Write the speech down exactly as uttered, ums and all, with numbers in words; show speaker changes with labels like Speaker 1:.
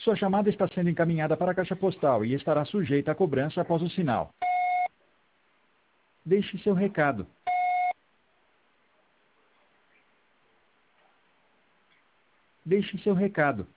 Speaker 1: Sua chamada está sendo encaminhada para a caixa postal e estará sujeita a cobrança após o sinal. Deixe seu recado. Deixe seu recado.